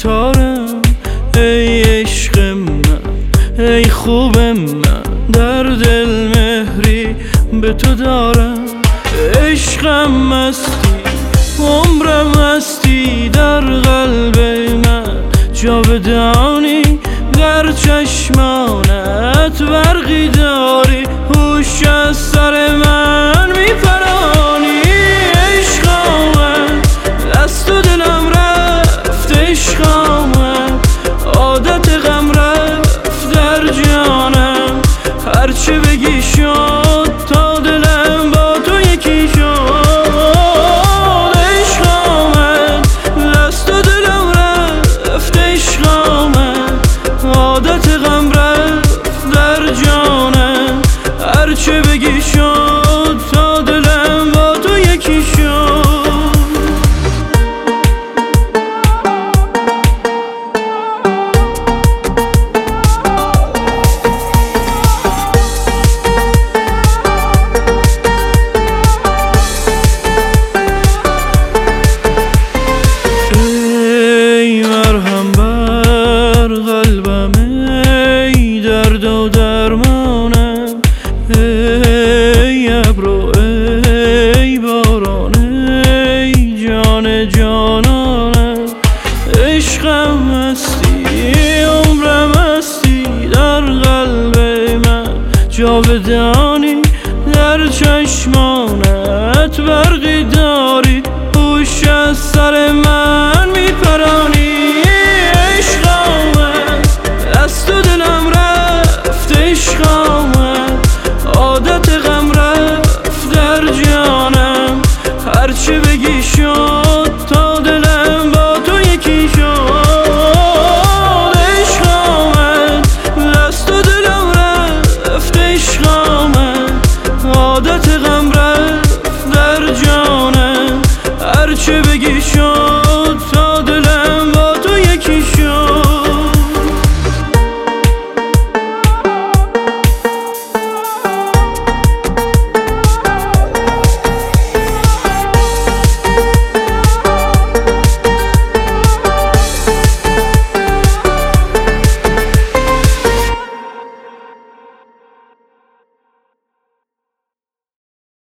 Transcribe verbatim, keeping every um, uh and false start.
تارم. ای عشق من، ای خوب من، در دل مهری به تو دارم. عشقم مستی، عمرم مستی، در قلب من جاودانی. در چشمانت برقی داری، هوش از سر من میپرانی. عشق آمد دست و دلم رفت، عشق آمد عادت غم رفت در جانم. هرچه بگی شد تا دلم با تو یکی شد. عشق آمد دست و دلم رفت، عشق آمد عادت غم رفت در جانم. هرچه بگی شد تا دلم با تو یکی شد. ای مرهم بر قلبم، ای درد و درمانم. ای ابرو ای باران، ای جان جانانم. عشقم مستی، عمرم مستی، در قلب من جاودانی. در چشمانت برقی داری، هوش از سر من